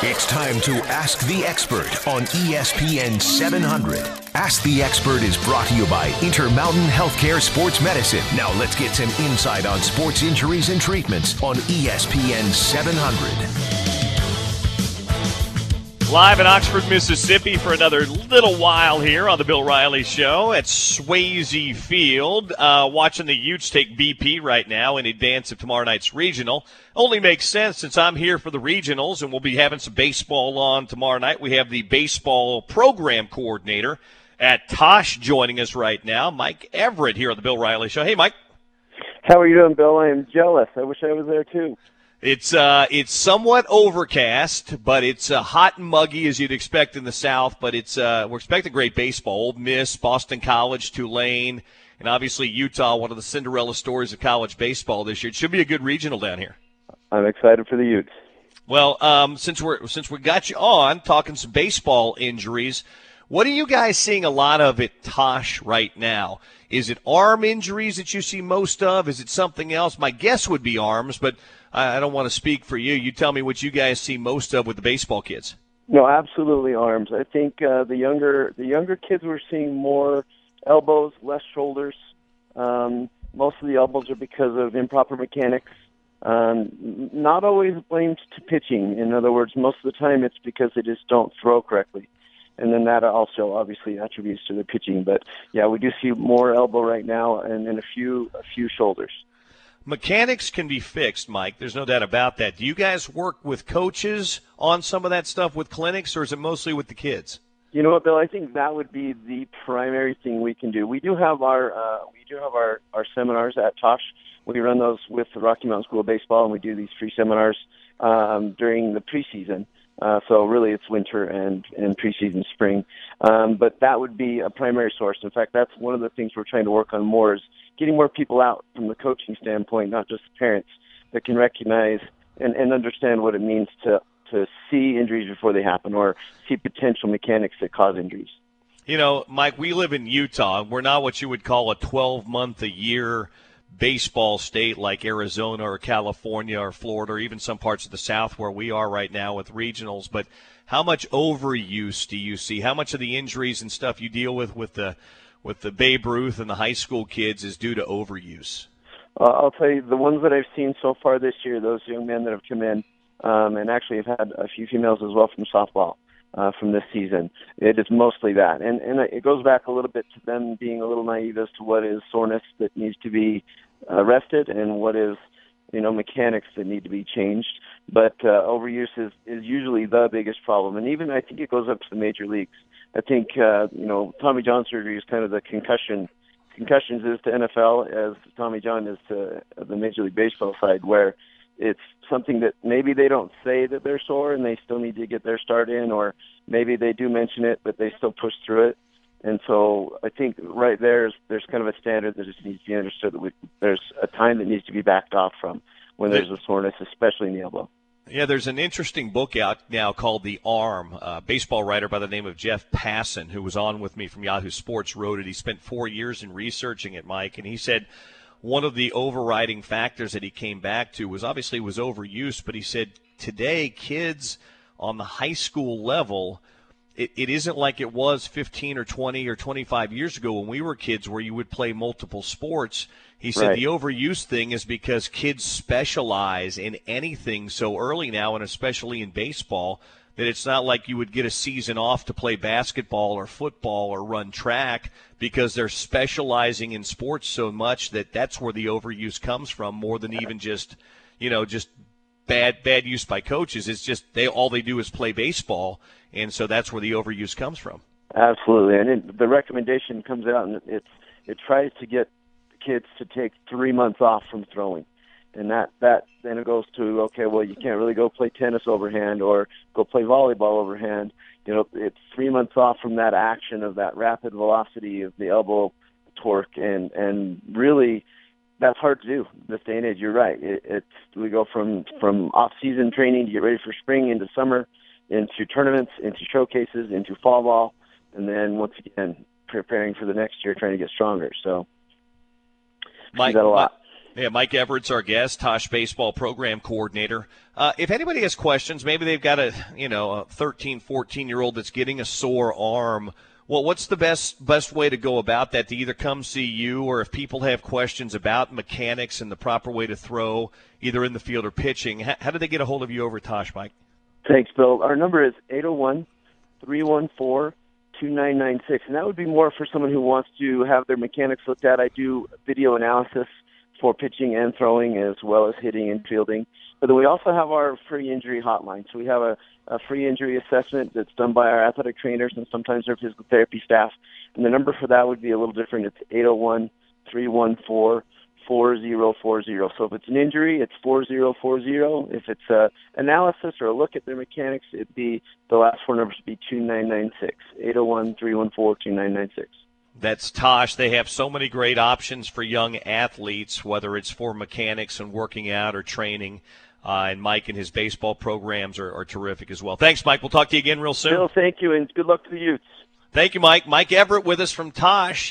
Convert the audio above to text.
It's time to Ask the Expert on ESPN 700. Ask the Expert is brought to you by Intermountain Healthcare Sports Medicine. Now let's get some insight on sports injuries and treatments on ESPN 700. Live in Oxford, Mississippi for another little while here on the Bill Riley Show at Swayze Field. Watching the Utes take BP right now in advance of tomorrow night's regional. Only makes sense since I'm here for the regionals, and we'll be having some baseball on tomorrow night. We have the baseball program coordinator at Tosh joining us right now, Mike Everett, here on the Bill Riley Show. Hey, Mike. How are you doing, Bill? I am jealous. I wish I was there, too. It's somewhat overcast, but it's hot and muggy as you'd expect in the South. But we're expecting great baseball. Ole Miss, Boston College, Tulane, and obviously Utah, one of the Cinderella stories of college baseball this year. It should be a good regional down here. I'm excited for the Utes. Well, since we got you on talking some baseball injuries, what are you guys seeing a lot of at Tosh right now? Is it arm injuries that you see most of? Is it something else? My guess would be arms, but I don't want to speak for you. You tell me what you guys see most of with the baseball kids. No, absolutely arms. I think the younger kids we're seeing more elbows, less shoulders. Most of the elbows are because of improper mechanics. Not always blamed to pitching. In other words, most of the time it's because they just don't throw correctly. And then that also obviously attributes to the pitching. But, yeah, we do see more elbow right now and a few shoulders. Mechanics can be fixed, Mike. There's no doubt about that. Do you guys work with coaches on some of that stuff with clinics, or is it mostly with the kids? You know what, Bill? I think that would be the primary thing we can do. We do have our seminars at Tosh. We run those with the Rocky Mountain School of Baseball, and we do these free seminars during the preseason. So really it's winter and preseason spring. But that would be a primary source. In fact, that's one of the things we're trying to work on more is getting more people out from the coaching standpoint, not just the parents, that can recognize and understand what it means to see injuries before they happen or see potential mechanics that cause injuries. You know, Mike, we live in Utah. We're not what you would call a 12-month-a-year baseball state like Arizona or California or Florida or even some parts of the South where we are right now with regionals. But how much overuse do you see? How much of the injuries and stuff you deal with the Babe Ruth and the high school kids is due to overuse? I'll tell you, the ones that I've seen so far this year, those young men that have come in, and actually have had a few females as well from softball from this season, it is mostly that. And it goes back a little bit to them being a little naive as to what is soreness that needs to be arrested and what is, mechanics that need to be changed. But overuse is usually the biggest problem. And even I think it goes up to the major leagues. I think, Tommy John surgery is kind of the concussions is to NFL as Tommy John is to the Major League Baseball side, where it's something that maybe they don't say that they're sore and they still need to get their start in, or maybe they do mention it, but they still push through it. And so I think right there's kind of a standard that just needs to be understood that there's a time that needs to be backed off from when there's a soreness, especially in the elbow. Yeah, there's an interesting book out now called The Arm. A baseball writer by the name of Jeff Passan, who was on with me from Yahoo Sports, wrote it. He spent 4 years in researching it, Mike, and he said one of the overriding factors that he came back to was obviously overuse, but he said today kids on the high school level, it isn't like it was 15 or 20 or 25 years ago when we were kids where you would play multiple sports. He said Right. The overuse thing is because kids specialize in anything so early now, and especially in baseball, that it's not like you would get a season off to play basketball or football or run track because they're specializing in sports so much that's where the overuse comes from more than even just bad use by coaches. It's just all they do is play baseball, and so that's where the overuse comes from. Absolutely. And the recommendation comes out, and it tries to get kids to take 3 months off from throwing. And that then it goes to, okay, well, you can't really go play tennis overhand or go play volleyball overhand. It's 3 months off from that action of that rapid velocity of the elbow torque. And really, that's hard to do this day and age. You're right. We go from off-season training to get ready for spring into summer, into tournaments, into showcases, into fall ball, and then once again preparing for the next year, trying to get stronger. So, Mike, see that a lot. Yeah, Mike Everett's our guest, Tosh baseball program coordinator. If anybody has questions, maybe they've got a 13, 14-year-old that's getting a sore arm. Well, what's the best way to go about that? To either come see you, or if people have questions about mechanics and the proper way to throw, either in the field or pitching, how do they get a hold of you over at Tosh, Mike? Thanks, Bill. Our number is 801-314-2996, and that would be more for someone who wants to have their mechanics looked at. I do video analysis for pitching and throwing, as well as hitting and fielding. But then we also have our free injury hotline. So we have a free injury assessment that's done by our athletic trainers and sometimes our physical therapy staff. And the number for that would be a little different. It's 801-314-4040. So if it's an injury, it's 4040. If it's analysis or a look at their mechanics, it'd be the last four numbers would be 2996. 801-314-2996. That's Tosh. They have so many great options for young athletes, whether it's for mechanics and working out or training. And Mike and his baseball programs are terrific as well. Thanks, Mike. We'll talk to you again real soon. Bill, thank you, and good luck to the youths. Thank you, Mike. Mike Everett with us from Tosh.